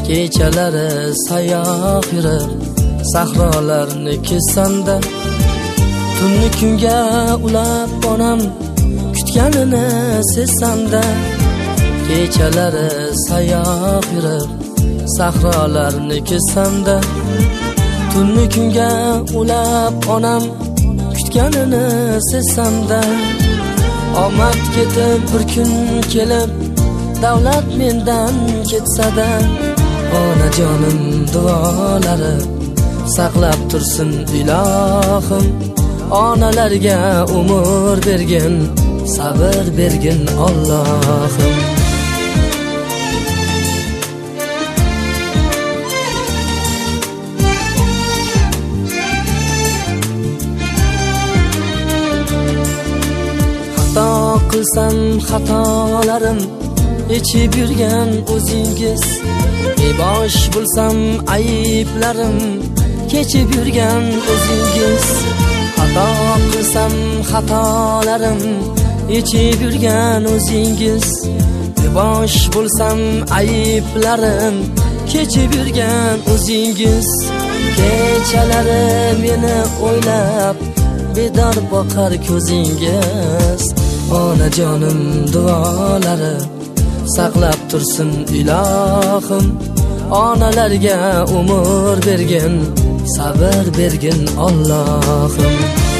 kechalari sayoq yurib sahrolarni kezsam-da, tunni kunga ulab onam kutganini sezsam-da, kechalari sayoq yurib sahrolarni kezsam-da, tunni kunga ulab onam kutganini sezsam-da, omad ketib bir kun kelib davlat mendan ketsa-da, onajonim duolari saqlab tursin ilohim, onalarga umr bergin, sabr bergin Allohim. Xato qilsam xatolarim yechib yurgan o'zingiz, bosh bo'lsam ayblarim kechib yurgan o'zingiz, xato qilsam xatolarim yechib yurgan o'zingiz, bosh bo'lsam ayblarim kechib yurgan o'zingiz, kechalari meni o'ylab bedor boqar ko'zingiz, onajonim duolari saqlab tursin ilohim, onalarga umr bergin, sabr bergin Allohim.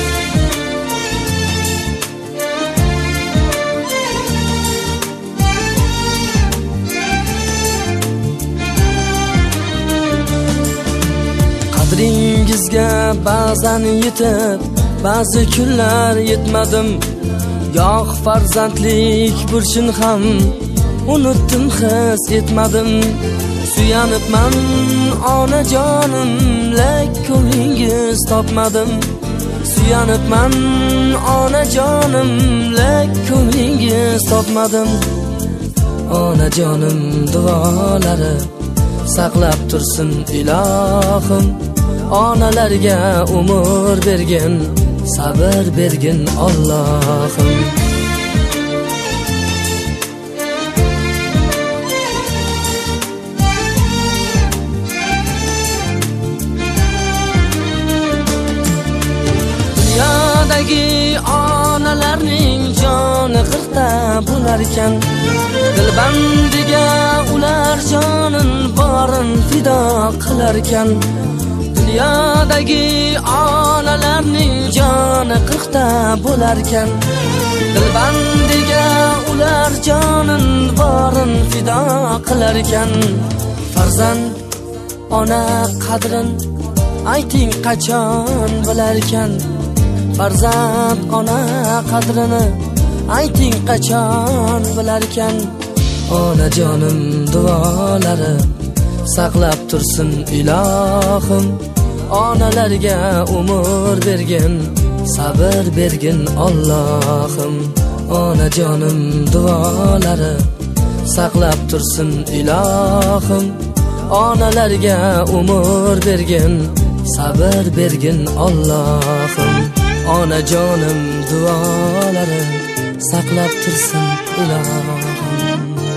Qadringizga ba'zan yetib, ba'zi kunlar yetmadim, yo'q farzandlik burchin ham unutdim, his etmadim, suyanibman onajonim, lek ko'nglingiz topmadim, suyanibman onajonim, lek ko'nglingiz topmadim, onajonim duolari saqlab tursin ilohim, onalarga umr bergin, sabr bergin Allohim. Onalarning joni qirqta bo'larkan, dilbandiga ular jonin borin fido qilarkan. Dunyodagi onalarning joni qirqta bo'larkan, dilbandiga ular jonin borin fido qilarkan. Farzand ona qadrin ayting qachon bilarkan, farzand ona qadrini ayting qachon bilarkan, onajonim duolari saqlab tursin ilohim, onalarga umr bergin, sabr bergin Allohim, onajonim duolari saqlab tursin ilohim, onalarga umr bergin, sabr bergin Allohim, onajonim duolari saqlab tursin ilohim.